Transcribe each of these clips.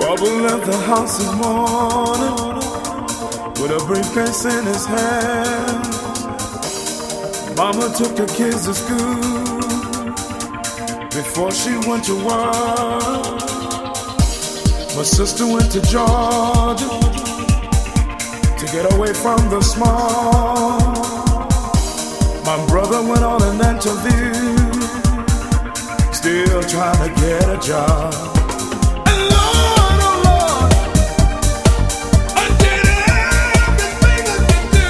Bubba left the house this morning with a briefcase in his hand. Mama took the kids to school before she went to work. My sister went to Georgia to get away from the smog. My brother went on an interview, still trying to get a job. And Lord, oh Lord, I did everything I could do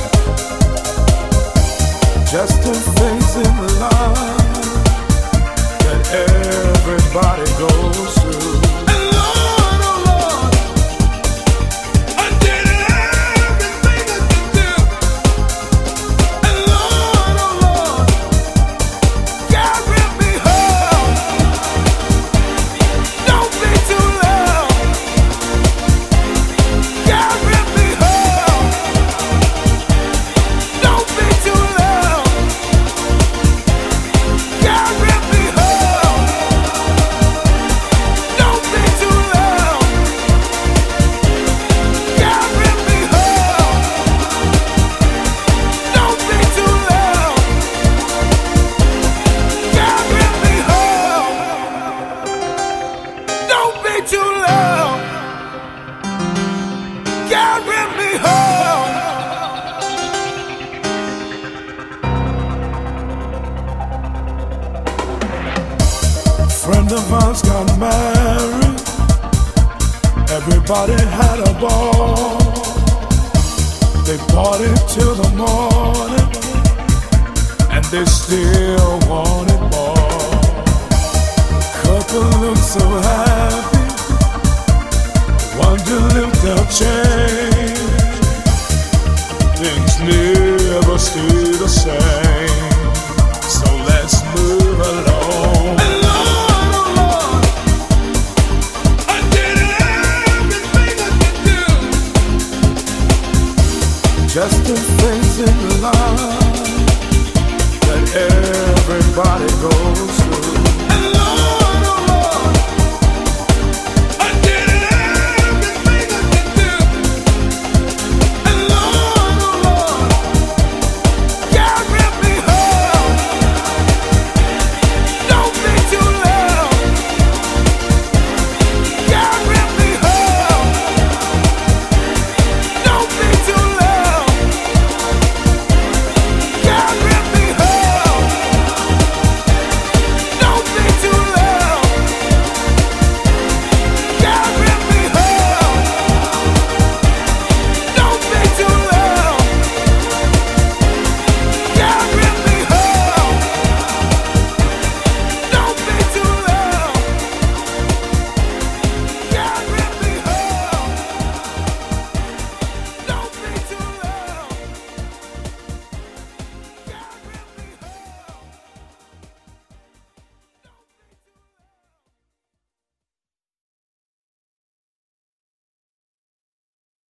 just to face in life that everybody goes through. Friend of ours got married, everybody had a ball. They partied till the morning, and they still wanted more. Couple looked so happy, wonder if they'll change. Things never stay the same.